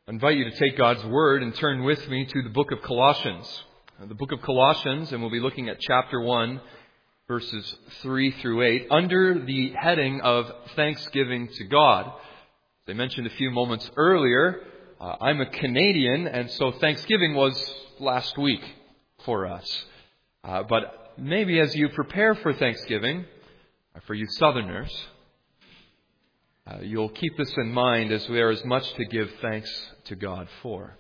I invite you to take God's Word and turn with me to the book of Colossians. The book of Colossians, and we'll be looking at chapter 1, verses 3 through 8, under the heading of Thanksgiving to God. As I mentioned a few moments earlier, I'm a Canadian, and so Thanksgiving was last week for us. But maybe as you prepare for Thanksgiving, for you Southerners, you'll keep this in mind, as there is much to give thanks to God for.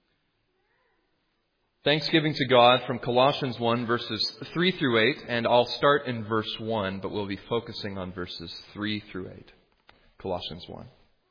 Thanksgiving to God from Colossians 1, verses 3 through 8, and I'll start in verse 1, but we'll be focusing on verses 3 through 8. Colossians 1.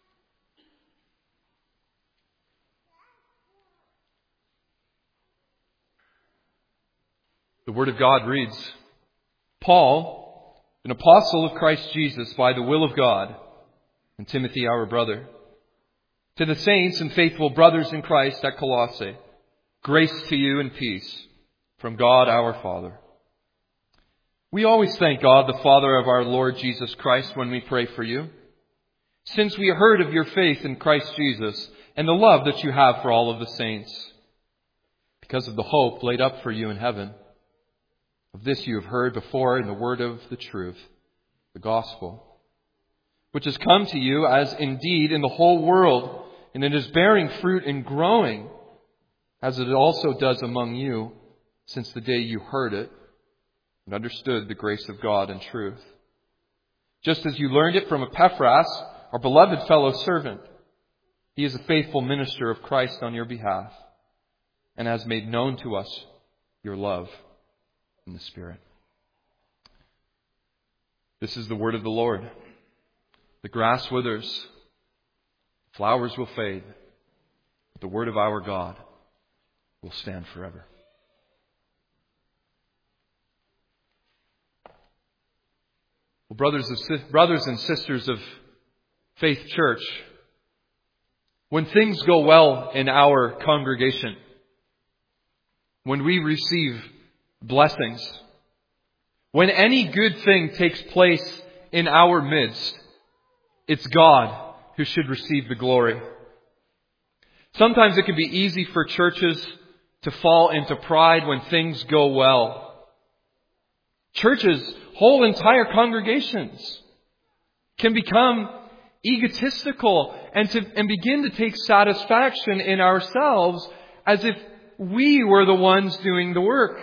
The Word of God reads, Paul, an apostle of Christ Jesus by the will of God, and Timothy our brother, to the saints and faithful brothers in Christ at Colossae, grace to you and peace from God our Father. We always thank God, the Father of our Lord Jesus Christ, when we pray for you, since we heard of your faith in Christ Jesus and the love that you have for all of the saints, because of the hope laid up for you in heaven. Of this you have heard before in the word of the truth, the gospel, which has come to you as indeed in the whole world, and it is bearing fruit and growing, as it also does among you, since the day you heard it and understood the grace of God in truth. Just as you learned it from Epaphras, our beloved fellow servant. He is a faithful minister of Christ on your behalf, and has made known to us your love in the Spirit. This is the word of the Lord. The grass withers, flowers will fade, but the word of our God will stand forever. Well, brothers and sisters of Faith Church, when things go well in our congregation, when we receive blessings, when any good thing takes place in our midst, it's God who should receive the glory. Sometimes it can be easy for churches to fall into pride when things go well. Churches, whole entire congregations, can become egotistical and begin to take satisfaction in ourselves as if we were the ones doing the work.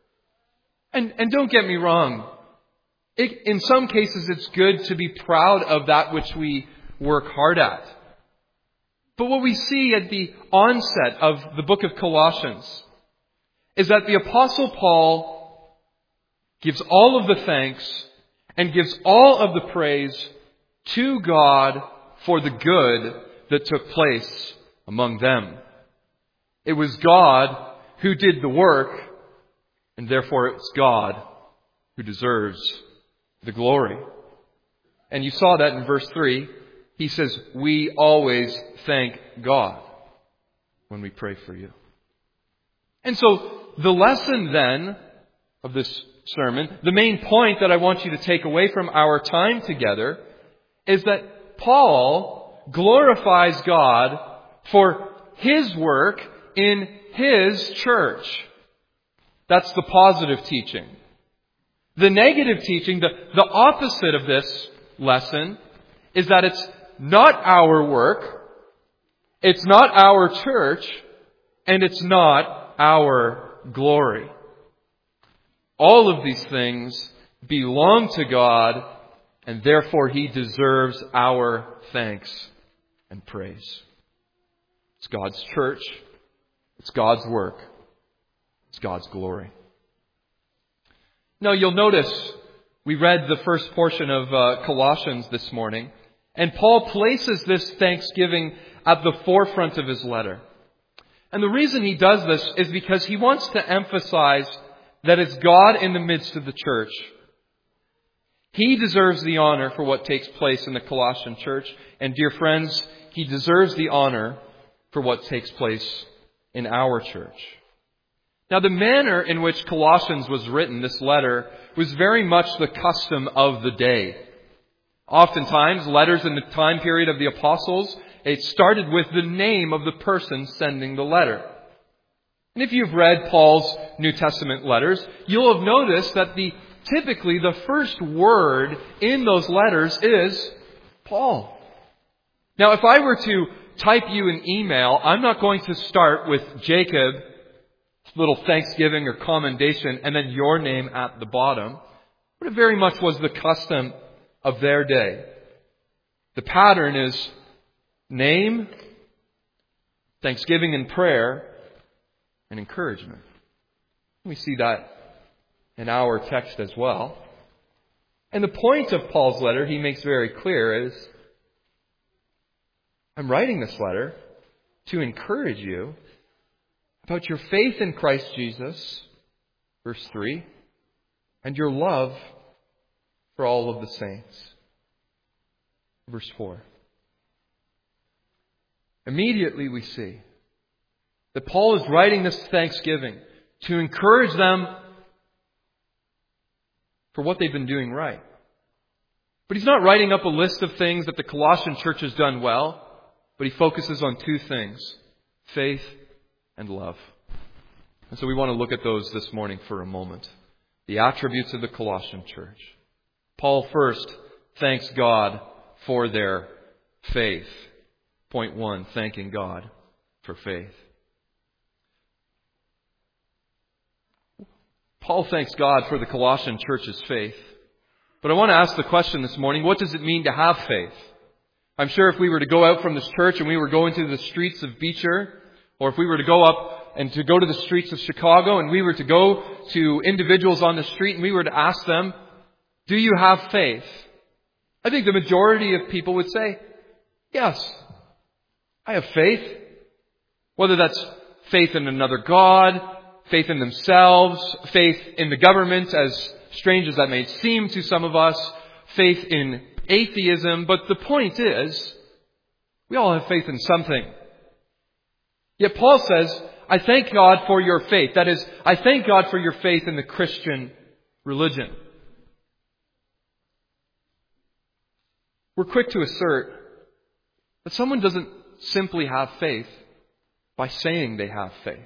And don't get me wrong. In some cases, it's good to be proud of that which we work hard at. But what we see at the onset of the book of Colossians is that the Apostle Paul gives all of the thanks and gives all of the praise to God for the good that took place among them. It was God who did the work, and therefore it's God who deserves the glory. And you saw that in verse 3. He says, we always thank God when we pray for you. And so the lesson then of this sermon, the main point that I want you to take away from our time together, is that Paul glorifies God for His work in His church. That's the positive teaching. The negative teaching, the opposite of this lesson, is that it's not our work, it's not our church, and it's not our glory. All of these things belong to God, and therefore He deserves our thanks and praise. It's God's church, it's God's work, it's God's glory. Now you'll notice we read the first portion of Colossians this morning, and Paul places this thanksgiving at the forefront of his letter. And the reason he does this is because he wants to emphasize that it's God in the midst of the church. He deserves the honor for what takes place in the Colossian church. And dear friends, He deserves the honor for what takes place in our church. Now, the manner in which Colossians was written, this letter, was very much the custom of the day. Oftentimes, letters in the time period of the apostles, it started with the name of the person sending the letter. And if you've read Paul's New Testament letters, you'll have noticed that typically the first word in those letters is Paul. Now, if I were to type you an email, I'm not going to start with Jacob, little thanksgiving or commendation, and then your name at the bottom. But it very much was the custom of their day. The pattern is name, thanksgiving and prayer, and encouragement. We see that in our text as well. And the point of Paul's letter, he makes very clear, is I'm writing this letter to encourage you about your faith in Christ Jesus, verse 3, and your love for all of the saints. Verse 4. Immediately we see that Paul is writing this thanksgiving to encourage them for what they've been doing right. But he's not writing up a list of things that the Colossian church has done well, but he focuses on two things: faith and love. And so we want to look at those this morning for a moment. The attributes of the Colossian church. Paul first thanks God for their faith. Point 1, thanking God for faith. Paul thanks God for the Colossian church's faith. But I want to ask the question this morning, what does it mean to have faith? I'm sure if we were to go out from this church and we were going to the streets of Beecher, or if we were to go up and to go to the streets of Chicago and we were to go to individuals on the street and we were to ask them, do you have faith? I think the majority of people would say, yes, I have faith. Whether that's faith in another God, faith in themselves, faith in the government, as strange as that may seem to some of us, faith in atheism. But the point is, we all have faith in something. Yet Paul says, I thank God for your faith. That is, I thank God for your faith in the Christian religion. We're quick to assert that someone doesn't simply have faith by saying they have faith,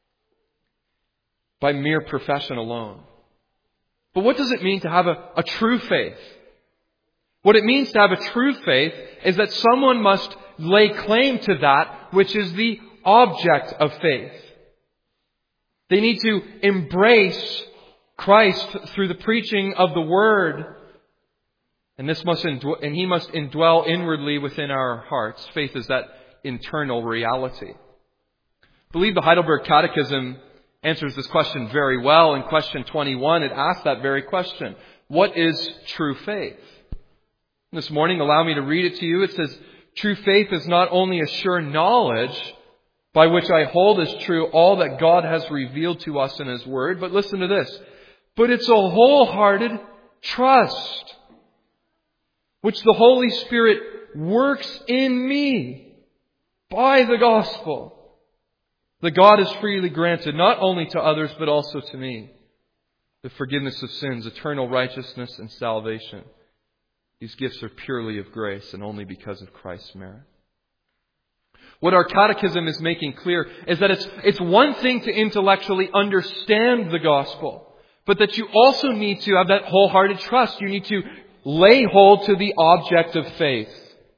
by mere profession alone. But what does it mean to have a true faith? What it means to have a true faith is that someone must lay claim to that which is the object of faith. They need to embrace Christ through the preaching of the Word. And He must indwell inwardly within our hearts. Faith is that internal reality. I believe the Heidelberg Catechism answers this question very well. In question 21, it asks that very question. What is true faith? This morning, allow me to read it to you. It says, true faith is not only a sure knowledge by which I hold as true all that God has revealed to us in His Word, but listen to this, but it's a wholehearted trust which the Holy Spirit works in me by the gospel, that God has freely granted not only to others but also to me the forgiveness of sins, eternal righteousness, and salvation. These gifts are purely of grace and only because of Christ's merit. What our catechism is making clear is that it's one thing to intellectually understand the gospel, but that you also need to have that wholehearted trust. You need to lay hold to the object of faith.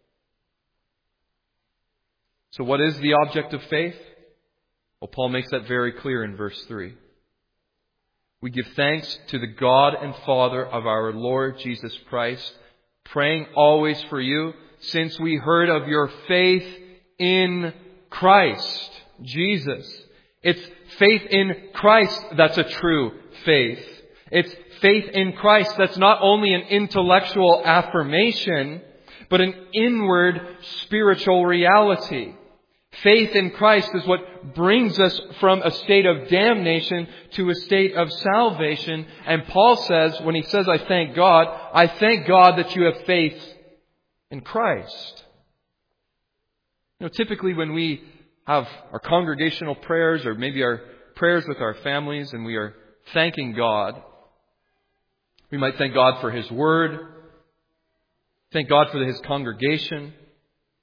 So what is the object of faith? Well, Paul makes that very clear in verse 3. We give thanks to the God and Father of our Lord Jesus Christ, praying always for you, since we heard of your faith in Christ Jesus. It's faith in Christ that's a true faith. It's faith in Christ that's not only an intellectual affirmation, but an inward spiritual reality. Faith in Christ is what brings us from a state of damnation to a state of salvation. And Paul says, when he says, I thank God that you have faith in Christ. You know, typically when we have our congregational prayers or maybe our prayers with our families and we are thanking God, we might thank God for His Word, thank God for His congregation,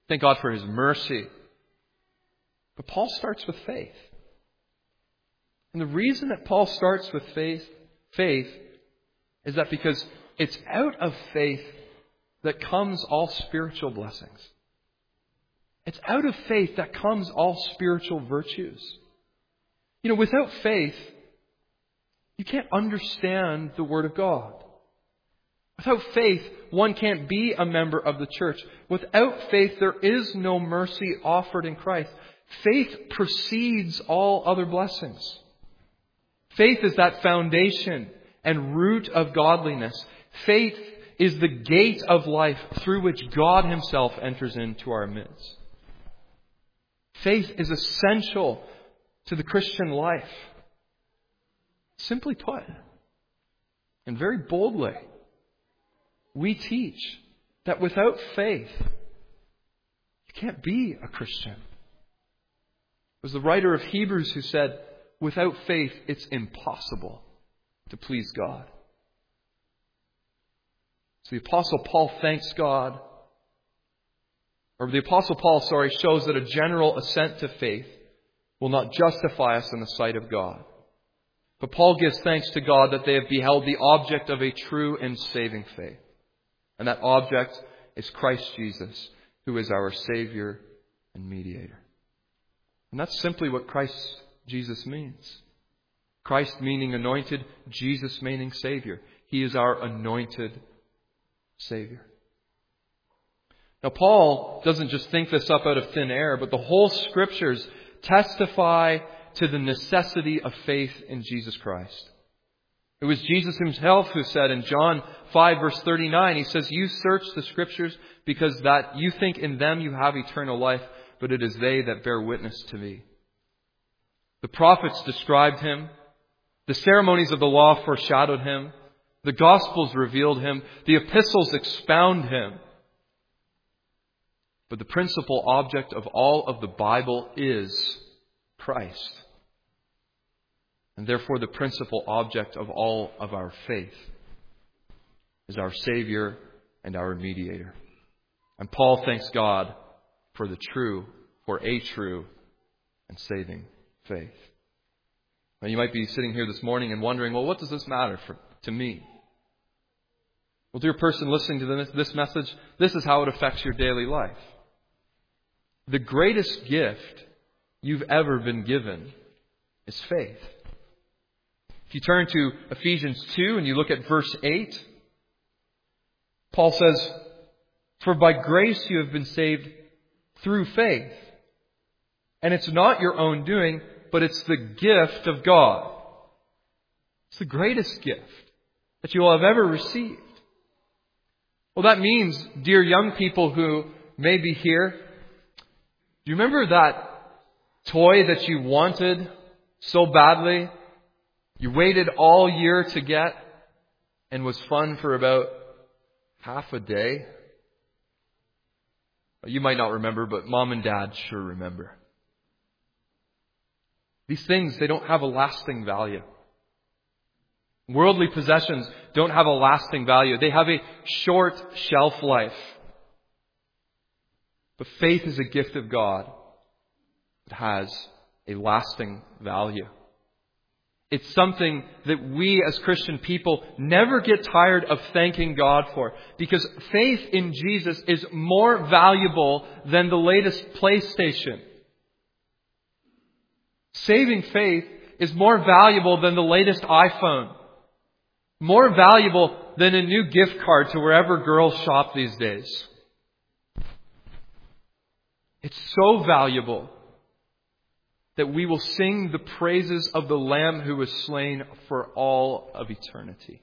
Thank God for His mercy. But Paul starts with faith. And the reason that Paul starts with faith is that because it's out of faith that comes all spiritual blessings. It's out of faith that comes all spiritual virtues. Without faith, you can't understand the Word of God. Without faith, one can't be a member of the church. Without faith, there is no mercy offered in Christ. Faith precedes all other blessings. Faith is that foundation and root of godliness. Faith is the gate of life through which God Himself enters into our midst. Faith is essential to the Christian life. Simply put, and very boldly, we teach that without faith, you can't be a Christian. It was the writer of Hebrews who said, without faith, it's impossible to please God. So the Apostle Paul shows that a general assent to faith will not justify us in the sight of God. But Paul gives thanks to God that they have beheld the object of a true and saving faith. And that object is Christ Jesus, who is our Savior and mediator. And that's simply what Christ Jesus means. Christ meaning anointed, Jesus meaning Savior. He is our anointed Savior. Now, Paul doesn't just think this up out of thin air, but the whole Scriptures testify to the necessity of faith in Jesus Christ. It was Jesus Himself who said in John 5 verse 39, He says, "You search the Scriptures because that you think in them you have eternal life, but it is they that bear witness to me." The prophets described Him. The ceremonies of the law foreshadowed Him. The Gospels revealed Him. The epistles expound Him. But the principal object of all of the Bible is Christ. And therefore the principal object of all of our faith is our Savior and our mediator. And Paul thanks God for a true and saving faith. Now you might be sitting here this morning and wondering, well, what does this matter to me? Well, dear person listening to this message, this is how it affects your daily life. The greatest gift you've ever been given is faith. If you turn to Ephesians 2 and you look at verse 8, Paul says, "For by grace you have been saved through faith. And it's not your own doing, but it's the gift of God." It's the greatest gift that you will have ever received. Well, that means, dear young people who may be here, do you remember that toy that you wanted so badly? You waited all year to get and was fun for about half a day? You might not remember, but Mom and Dad sure remember. These things, they don't have a lasting value. Worldly possessions don't have a lasting value. They have a short shelf life. But faith is a gift of God that has a lasting value. It's something that we as Christian people never get tired of thanking God for. Because faith in Jesus is more valuable than the latest PlayStation. Saving faith is more valuable than the latest iPhone. More valuable than a new gift card to wherever girls shop these days. It's so valuable that we will sing the praises of the Lamb who was slain for all of eternity.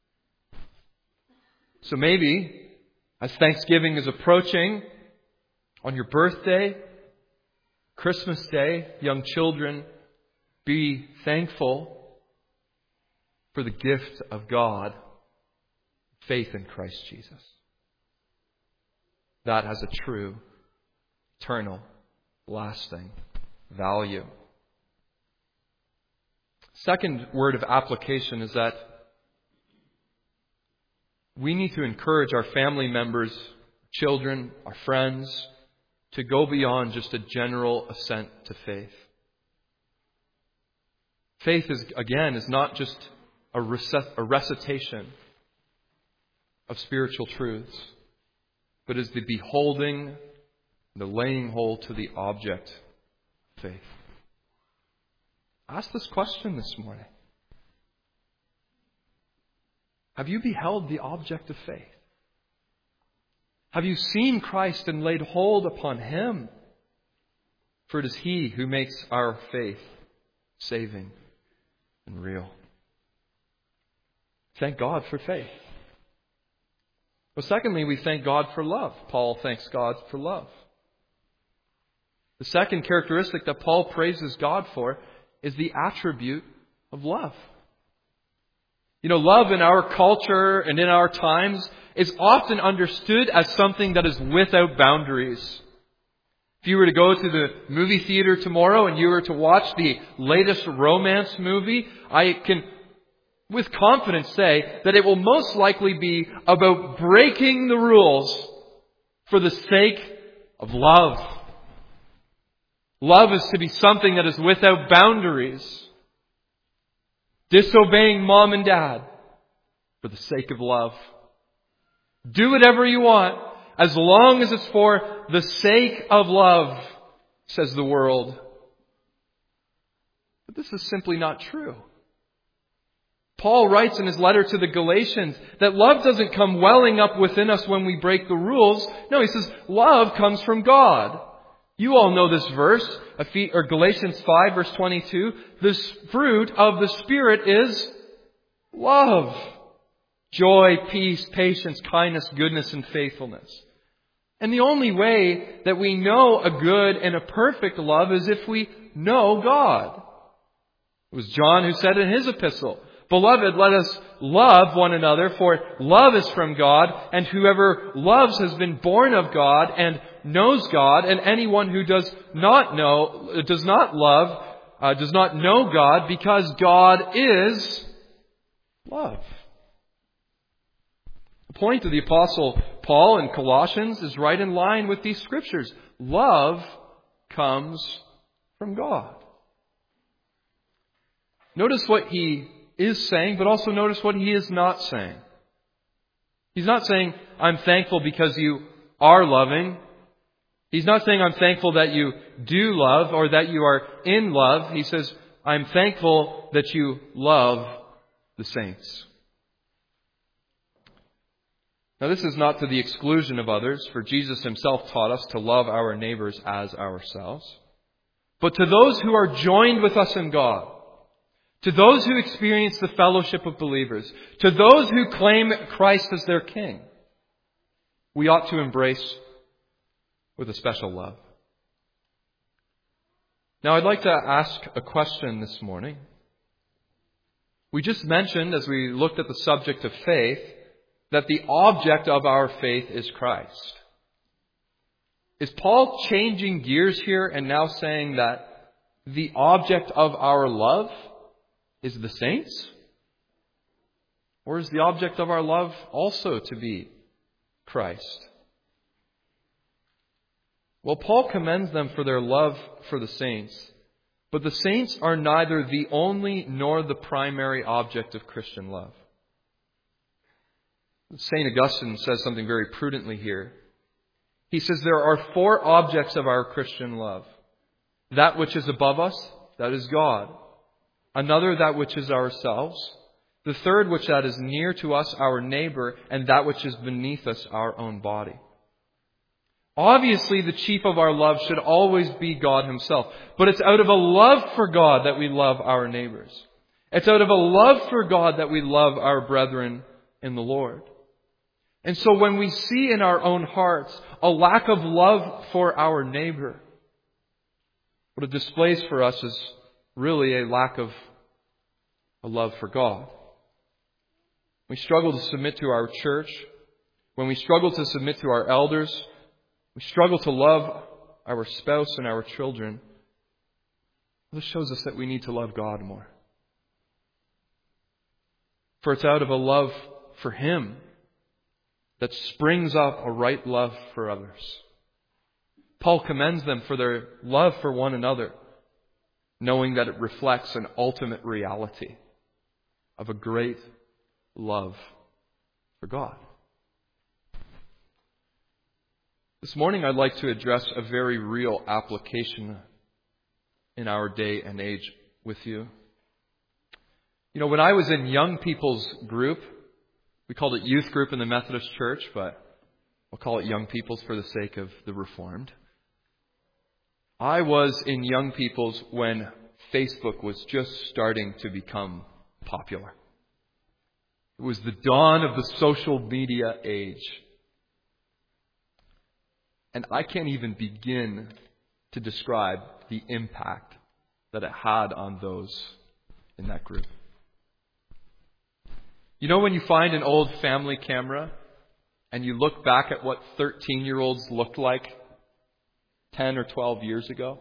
So maybe, as Thanksgiving is approaching, on your birthday, Christmas Day, young children, be thankful for the gift of God, faith in Christ Jesus. That has a true, eternal, lasting value. Second word of application is that we need to encourage our family members, children, our friends, to go beyond just a general assent to faith. Faith is not just a recitation of spiritual truths, but is the beholding, the laying hold to the object of faith. Ask this question this morning. Have you beheld the object of faith? Have you seen Christ and laid hold upon Him? For it is He who makes our faith saving and real. Thank God for faith. Well, secondly, we thank God for love. Paul thanks God for love. The second characteristic that Paul praises God for is the attribute of love. You know, love in our culture and in our times is often understood as something that is without boundaries. If you were to go to the movie theater tomorrow and you were to watch the latest romance movie, I can with confidence say that it will most likely be about breaking the rules for the sake of love. Love is to be something that is without boundaries. Disobeying mom and dad for the sake of love. Do whatever you want as long as it's for the sake of love, says the world. But this is simply not true. Paul writes in his letter to the Galatians that love doesn't come welling up within us when we break the rules. No, he says love comes from God. You all know this verse, Galatians 5 verse 22. The fruit of the Spirit is love. Joy, peace, patience, kindness, goodness, and faithfulness. And the only way that we know a good and a perfect love is if we know God. It was John who said in his epistle, "Beloved, let us love one another, for love is from God, and whoever loves has been born of God and knows God, and anyone who does not know God, because God is love." The point of the Apostle Paul in Colossians is right in line with these scriptures. Love comes from God. Notice what he is saying, but also notice what he is not saying. He's not saying, "I'm thankful because you are loving." He's not saying, "I'm thankful that you do love or that you are in love." He says, "I'm thankful that you love the saints." Now, this is not to the exclusion of others, for Jesus Himself taught us to love our neighbors as ourselves. But to those who are joined with us in God, to those who experience the fellowship of believers, to those who claim Christ as their King, we ought to embrace with a special love. Now, I'd like to ask a question this morning. We just mentioned, as we looked at the subject of faith, that the object of our faith is Christ. Is Paul changing gears here and now saying that the object of our love is the saints? Or is the object of our love also to be Christ? Well, Paul commends them for their love for the saints, but the saints are neither the only nor the primary object of Christian love. St. Augustine says something very prudently here. He says there are 4 objects of our Christian love. That which is above us, that is God. Another, that which is ourselves. The third, which that is near to us, our neighbor. And that which is beneath us, our own body. Obviously, the chief of our love should always be God Himself. But it's out of a love for God that we love our neighbors. It's out of a love for God that we love our brethren in the Lord. And so when we see in our own hearts a lack of love for our neighbor, what it displays for us is really a lack of a love for God. We struggle to submit to our church. When we struggle to submit to our elders, we struggle to love our spouse and our children. This shows us that we need to love God more. For it's out of a love for Him that springs up a right love for others. Paul commends them for their love for one another, knowing that it reflects an ultimate reality of a great love for God. This morning I'd like to address a very real application in our day and age with you. When I was in young people's group, we called it youth group in the Methodist Church, but we'll call it young people's for the sake of the Reformed. I was in young people's when Facebook was just starting to become popular. It was the dawn of the social media age. And I can't even begin to describe the impact that it had on those in that group. When you find an old family camera and you look back at what 13-year-olds looked like 10 or 12 years ago?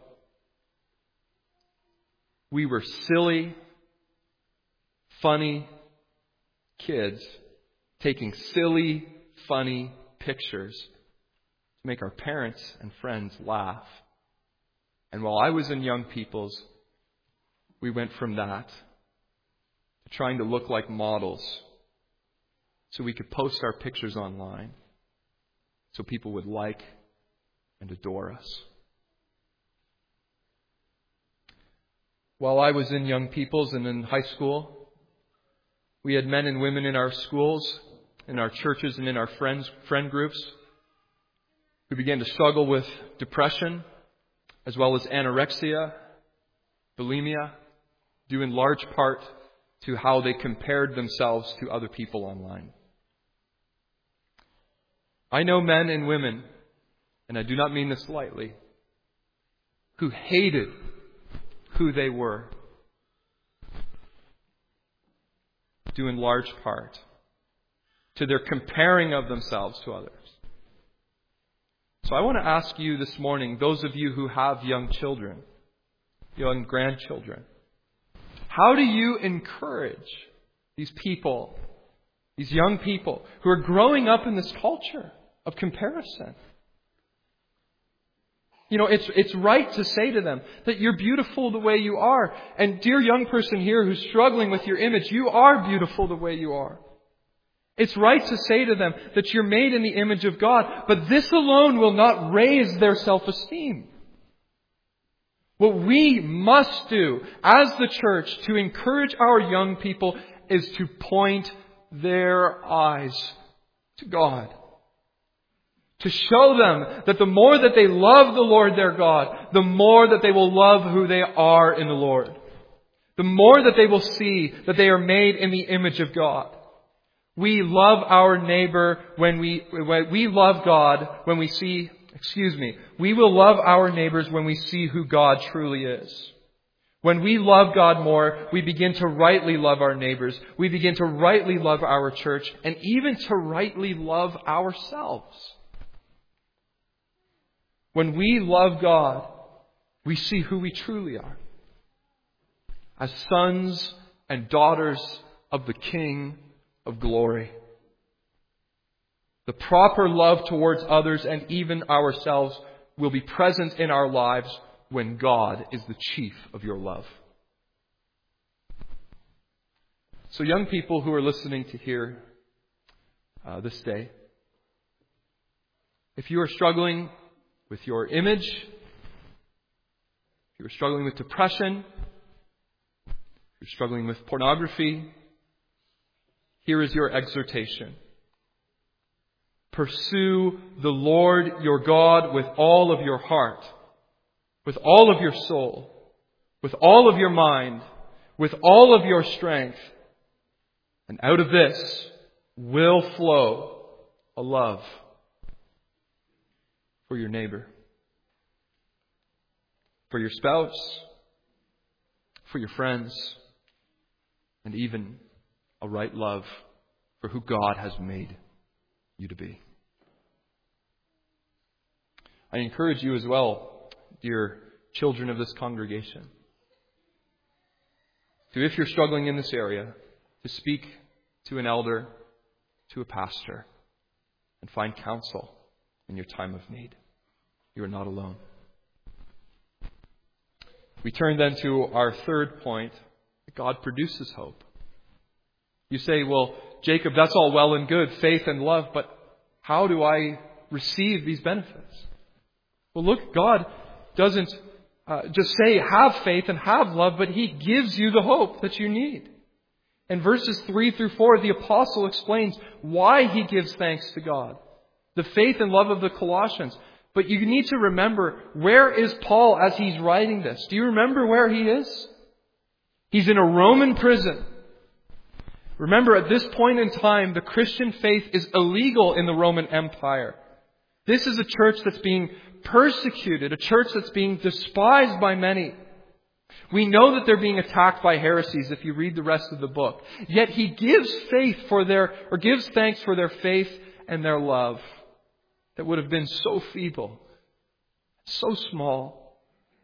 We were silly, funny kids taking silly, funny pictures to make our parents and friends laugh. And while I was in young people's, we went from that to trying to look like models so we could post our pictures online so people would like and adore us. While I was in young people's and in high school, we had men and women in our schools, in our churches, and in our friend groups who began to struggle with depression, as well as anorexia, bulimia, due in large part to how they compared themselves to other people online. I know men and women, and I do not mean this lightly, who hated who they were, due in large part to their comparing of themselves to others. So I want to ask you this morning, those of you who have young children, young grandchildren, how do you encourage these people, these young people who are growing up in this culture of comparison? It's right to say to them that you're beautiful the way you are. And dear young person here who's struggling with your image, you are beautiful the way you are. It's right to say to them that you're made in the image of God, but this alone will not raise their self-esteem. What we must do as the church to encourage our young people is to point their eyes to God. To show them that the more that they love the Lord their God, the more that they will love who they are in the Lord. The more that they will see that they are made in the image of God. We love our neighbor when we love God when we see, we will love our neighbors when we see who God truly is. When we love God more, we begin to rightly love our neighbors. We begin to rightly love our church and even to rightly love ourselves. When we love God, we see who we truly are. As sons and daughters of the King of glory. The proper love towards others and even ourselves will be present in our lives when God is the chief of your love. So young people who are listening to here this day, if you are struggling with your image, if you're struggling with depression, if you're struggling with pornography, here is your exhortation. Pursue the Lord your God with all of your heart, with all of your soul, with all of your mind, with all of your strength. And out of this will flow a love for your neighbor, for your spouse, for your friends, and even a right love for who God has made you to be. I encourage you as well, dear children of this congregation, to, if you're struggling in this area, to speak to an elder, to a pastor, and find counsel in your time of need. You are not alone. We turn then to our third point. God produces hope. You say, well, Jacob, that's all well and good, faith and love, but how do I receive these benefits? Well, look, God doesn't just say have faith and have love, but He gives you the hope that you need. In verses 3 through 4, the apostle explains why he gives thanks to God. The faith and love of the Colossians. But you need to remember, where is Paul as he's writing this? Do you remember where he is? He's in a Roman prison. Remember, at this point in time, the Christian faith is illegal in the Roman Empire. This is a church that's being persecuted, a church that's being despised by many. We know that they're being attacked by heresies if you read the rest of the book. Yet he gives thanks for their faith and their love that would have been so feeble, so small.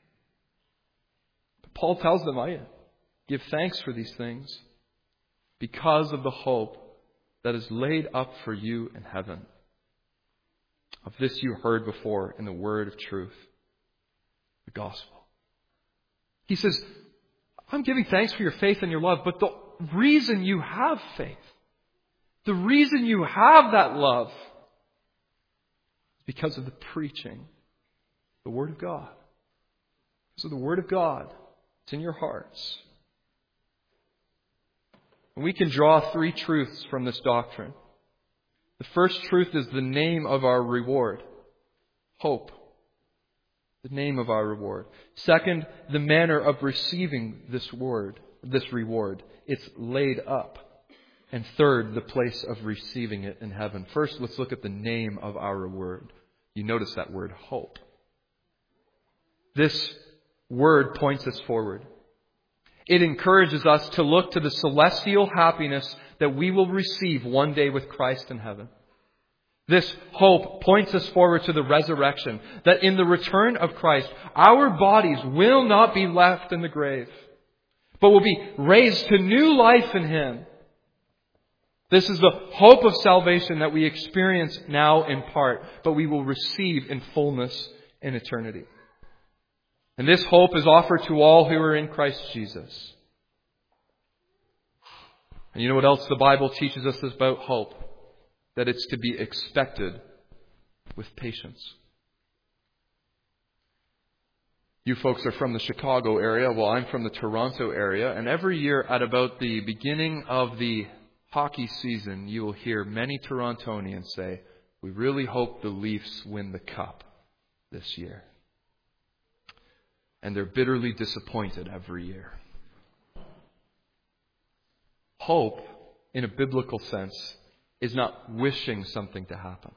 But Paul tells them, I give thanks for these things because of the hope that is laid up for you in heaven. Of this you heard before in the word of truth, the gospel. He says, I'm giving thanks for your faith and your love, but the reason you have faith, the reason you have that love, is because of the preaching, the Word of God. So the Word of God, it's in your hearts. And we can draw three truths from this doctrine. The first truth is the name of our reward, hope. The name of our reward. Second, the manner of receiving this reward. It's laid up. And third, the place of receiving it in heaven. First, let's look at the name of our reward. You notice that word, hope. This word points us forward. It encourages us to look to the celestial happiness that we will receive one day with Christ in heaven. This hope points us forward to the resurrection, that in the return of Christ, our bodies will not be left in the grave, but will be raised to new life in Him. This is the hope of salvation that we experience now in part, but we will receive in fullness in eternity. And this hope is offered to all who are in Christ Jesus. And you know what else the Bible teaches us about hope? That it's to be expected with patience. You folks are from the Chicago area. Well, I'm from the Toronto area. And every year at about the beginning of the hockey season, you will hear many Torontonians say, we really hope the Leafs win the cup this year. And they're bitterly disappointed every year. Hope, in a biblical sense, is not wishing something to happen.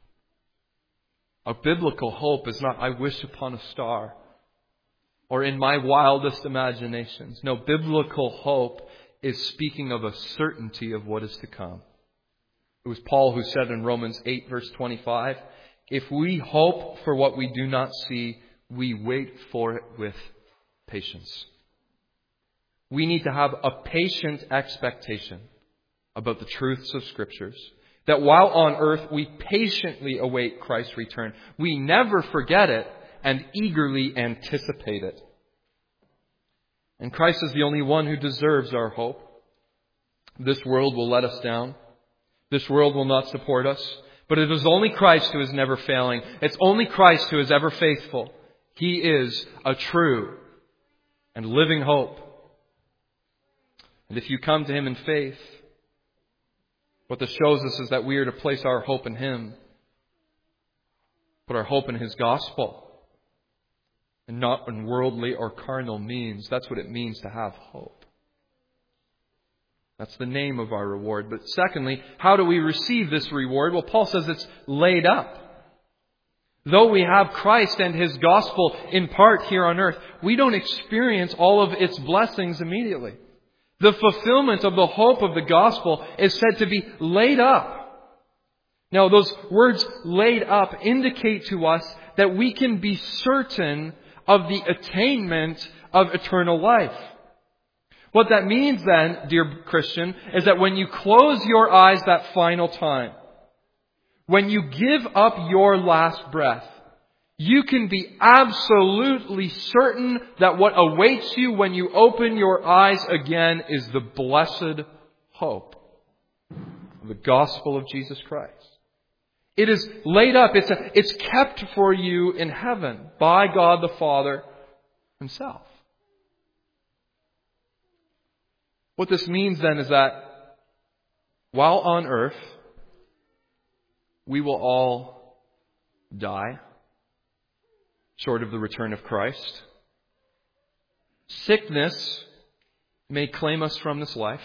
A biblical hope is not, I wish upon a star, or in my wildest imaginations. No, biblical hope is speaking of a certainty of what is to come. It was Paul who said in Romans 8, verse 25, if we hope for what we do not see, we wait for it with patience. We need to have a patient expectation about the truths of Scriptures, that while on earth we patiently await Christ's return, we never forget it and eagerly anticipate it. And Christ is the only one who deserves our hope. This world will let us down. This world will not support us. But it is only Christ who is never failing. It's only Christ who is ever faithful. He is a true and living hope. And if you come to Him in faith, what this shows us is that we are to place our hope in Him. Put our hope in His gospel. And not in worldly or carnal means. That's what it means to have hope. That's the name of our reward. But secondly, how do we receive this reward? Well, Paul says it's laid up. Though we have Christ and His gospel in part here on earth, we don't experience all of its blessings immediately. The fulfillment of the hope of the gospel is said to be laid up. Now, those words laid up indicate to us that we can be certain of the attainment of eternal life. What that means then, dear Christian, is that when you close your eyes that final time, when you give up your last breath, You can be absolutely certain that what awaits you when you open your eyes again is the blessed hope of the gospel of Jesus Christ. It is laid up. It's kept for you in heaven by God the Father Himself. What this means then is that while on earth, we will all die, short of the return of Christ. Sickness may claim us from this life.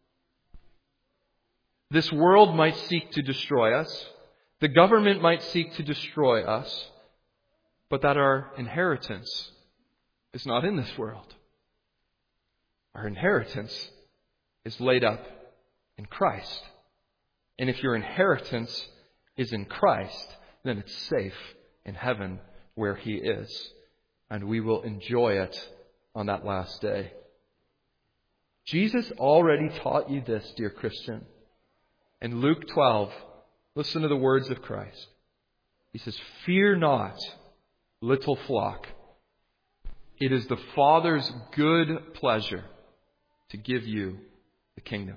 This world might seek to destroy us. The government might seek to destroy us. But that our inheritance is not in this world. Our inheritance is laid up in Christ. And if your inheritance is in Christ, then it's safe in heaven where He is. And we will enjoy it on that last day. Jesus already taught you this, dear Christian. In Luke 12, listen to the words of Christ. He says, "Fear not, little flock. It is the Father's good pleasure to give you the kingdom."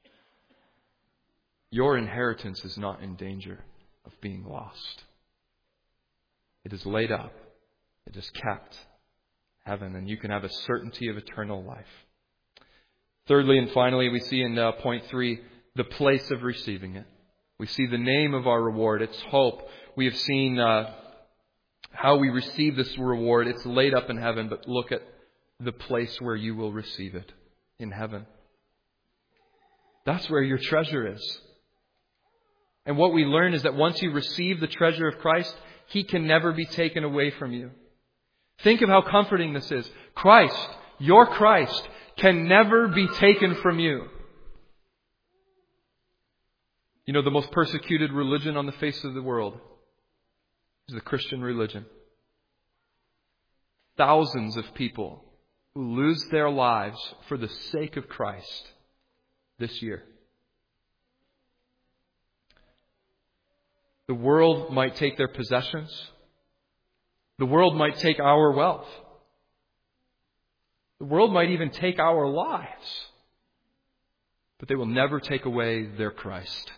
Your inheritance is not in danger of being lost. It is laid up. It is kept in heaven, and you can have a certainty of eternal life. Thirdly and finally, we see in point 3, the place of receiving it. We see the name of our reward. It's hope. We have seen how we receive this reward. It's laid up in heaven, but look at the place where you will receive it in heaven. That's where your treasure is. And what we learn is that once you receive the treasure of Christ, He can never be taken away from you. Think of how comforting this is. Christ, your Christ, can never be taken from you. You know, the most persecuted religion on the face of the world is the Christian religion. Thousands of people who lose their lives for the sake of Christ this year. The world might take their possessions. The world might take our wealth. The world might even take our lives. But they will never take away their Christ.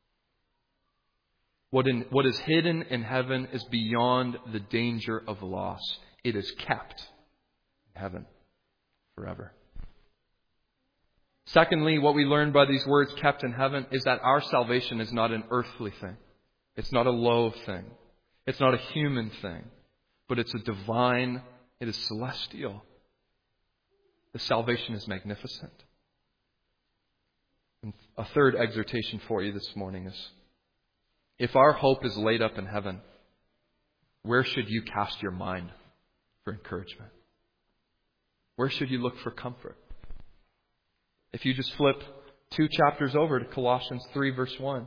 What is hidden in heaven is beyond the danger of loss. It is kept in heaven forever. Secondly, what we learn by these words, kept in heaven, is that our salvation is not an earthly thing. It's not a low thing. It's not a human thing. But it's a divine, it is celestial. The salvation is magnificent. And a third exhortation for you this morning is, if our hope is laid up in heaven, where should you cast your mind for encouragement? Where should you look for comfort? If you just flip 2 chapters over to Colossians 3 verse 1,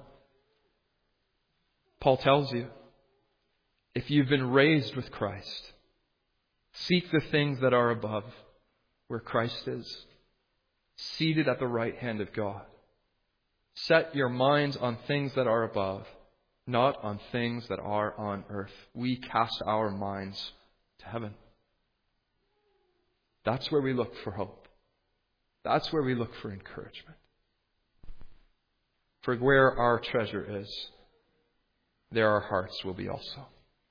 Paul tells you, if you've been raised with Christ, seek the things that are above, where Christ is, seated at the right hand of God. Set your minds on things that are above, not on things that are on earth. We cast our minds to heaven. That's where we look for hope. That's where we look for encouragement. For where our treasure is, there our hearts will be also.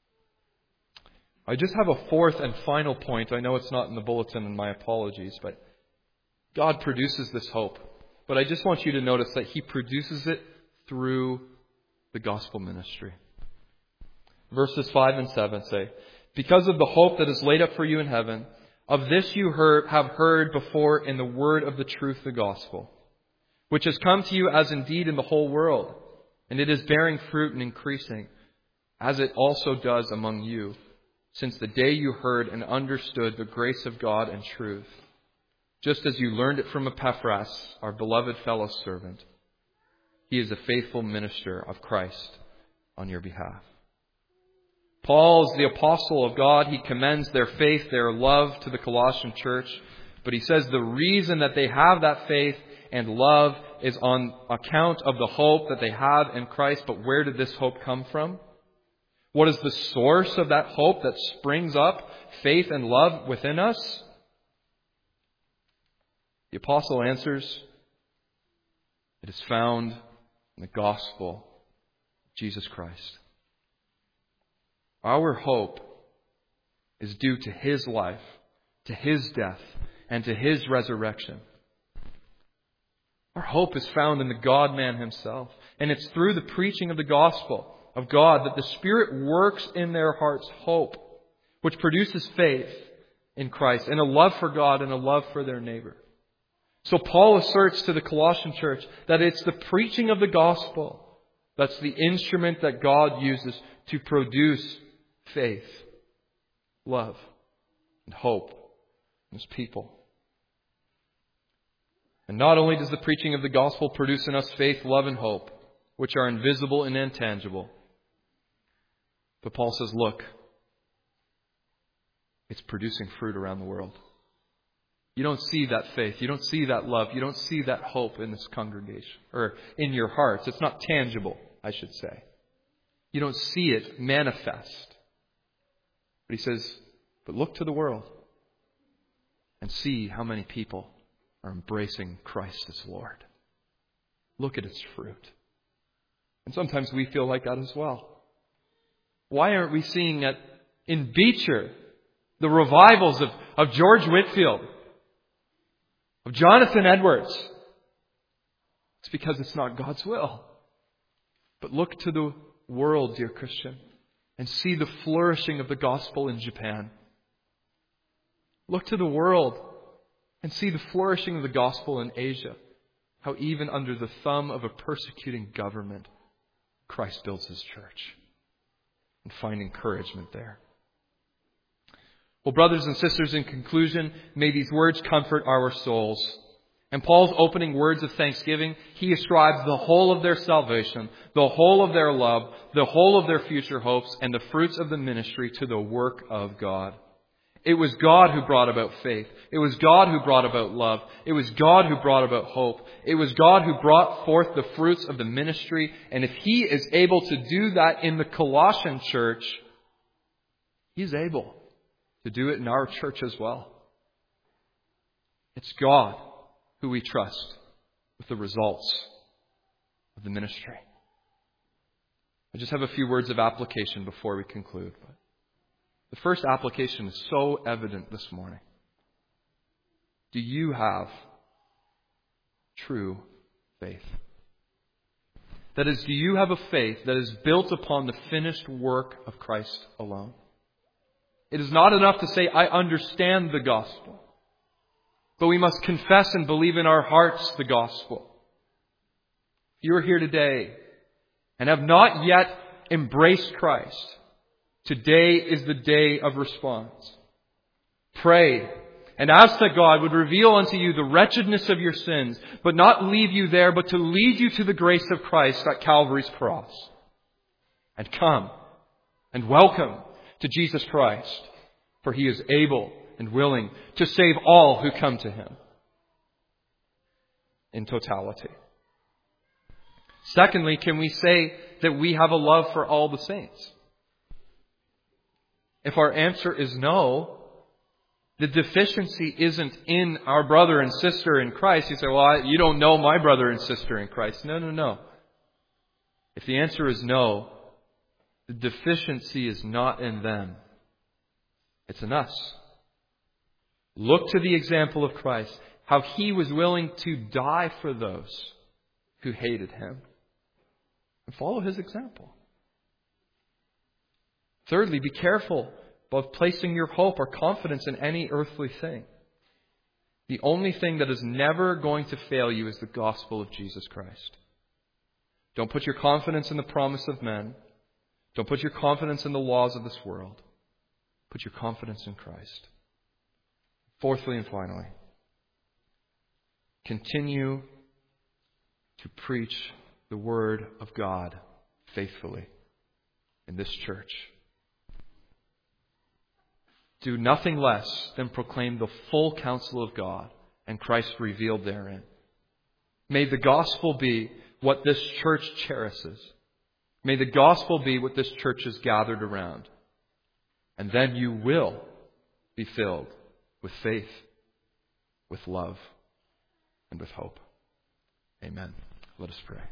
I just have a fourth and final point. I know it's not in the bulletin, and my apologies, but God produces this hope. But I just want you to notice that He produces it through the gospel ministry. Verses 5 and 7 say, "Because of the hope that is laid up for you in heaven, of this you have heard before in the word of the truth, the gospel, which has come to you as indeed in the whole world, and it is bearing fruit and increasing, as it also does among you, since the day you heard and understood the grace of God and truth, just as you learned it from Epaphras, our beloved fellow servant. He is a faithful minister of Christ on your behalf." Paul is the apostle of God. He commends their faith, their love to the Colossian church. But he says the reason that they have that faith and love is on account of the hope that they have in Christ. But where did this hope come from? What is the source of that hope that springs up faith and love within us? The apostle answers, it is found in the gospel of Jesus Christ. Our hope is due to His life, to His death, and to His resurrection. Our hope is found in the God-man Himself. And it's through the preaching of the gospel of God that the Spirit works in their hearts hope, which produces faith in Christ and a love for God and a love for their neighbor. So Paul asserts to the Colossian church that it's the preaching of the gospel that's the instrument that God uses to produce faith, love, and hope in His people. And not only does the preaching of the gospel produce in us faith, love, and hope, which are invisible and intangible, but Paul says, look, it's producing fruit around the world. You don't see that faith. You don't see that love. You don't see that hope in this congregation or in your hearts. It's not tangible, I should say. You don't see it manifest. But he says, but look to the world and see how many people are embracing Christ as Lord. Look at its fruit. And sometimes we feel like that as well. Why aren't we seeing that in Beecher, the revivals of George Whitfield, of Jonathan Edwards? It's because it's not God's will. But look to the world, dear Christian, and see the flourishing of the gospel in Japan. Look to the world and see the flourishing of the gospel in Asia. How even under the thumb of a persecuting government, Christ builds His church. And find encouragement there. Well, brothers and sisters, in conclusion, may these words comfort our souls. In Paul's opening words of thanksgiving, he ascribes the whole of their salvation, the whole of their love, the whole of their future hopes, and the fruits of the ministry to the work of God. It was God who brought about faith. It was God who brought about love. It was God who brought about hope. It was God who brought forth the fruits of the ministry. And if He is able to do that in the Colossian church, He's able to do it in our church as well. It's God who we trust with the results of the ministry. I just have a few words of application before we conclude. The first application is so evident this morning. Do you have true faith? That is, do you have a faith that is built upon the finished work of Christ alone? It is not enough to say, I understand the gospel. But we must confess and believe in our hearts the gospel. If you are here today and have not yet embraced Christ, today is the day of response. Pray and ask that God would reveal unto you the wretchedness of your sins, but not leave you there, but to lead you to the grace of Christ at Calvary's cross. And come and welcome to Jesus Christ, for He is able and willing to save all who come to Him in totality. Secondly, can we say that we have a love for all the saints? If our answer is no, the deficiency isn't in our brother and sister in Christ. You say, well, you don't know my brother and sister in Christ. No. If the answer is no, the deficiency is not in them. It's in us. Look to the example of Christ, how He was willing to die for those who hated Him. And follow His example. Thirdly, be careful of placing your hope or confidence in any earthly thing. The only thing that is never going to fail you is the gospel of Jesus Christ. Don't put your confidence in the promise of men. Don't put your confidence in the laws of this world. Put your confidence in Christ. Fourthly and finally, continue to preach the Word of God faithfully in this church. Do nothing less than proclaim the full counsel of God and Christ revealed therein. May the gospel be what this church cherishes May the gospel be what this church is gathered around. And then you will be filled with faith, with love, and with hope. Amen. Let us pray.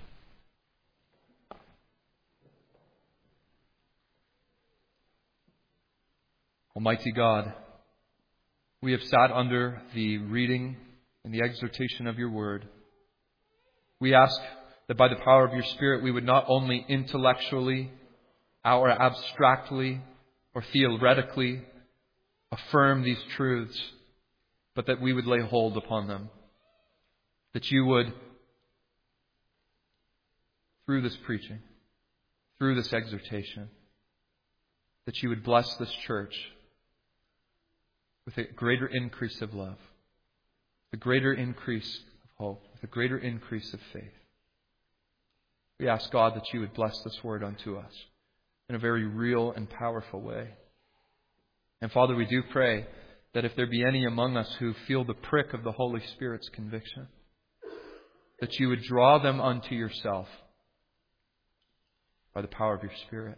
Almighty God, we have sat under the reading and the exhortation of your word. We ask that by the power of your Spirit we would not only intellectually or abstractly or theoretically affirm these truths, but that we would lay hold upon them. That you would, through this preaching, through this exhortation, that you would bless this church with a greater increase of love, a greater increase of hope, with a greater increase of faith. We ask, God, that you would bless this word unto us in a very real and powerful way. And Father, we do pray that if there be any among us who feel the prick of the Holy Spirit's conviction, that you would draw them unto yourself by the power of your Spirit.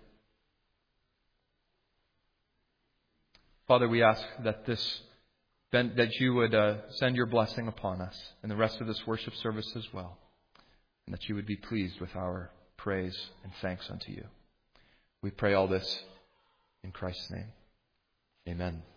Father, we ask that you would send your blessing upon us and the rest of this worship service as well, and that you would be pleased with our praise and thanks unto you. We pray all this in Christ's name. Amen.